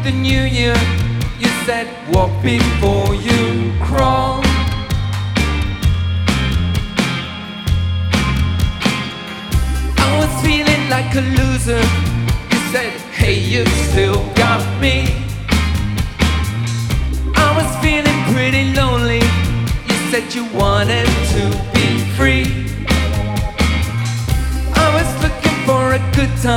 the new year, you said walk before you crawl. I was feeling like a loser. You said, hey, you still got me. I was feeling pretty lonely. You said you wanted to be free. I was looking for a good time.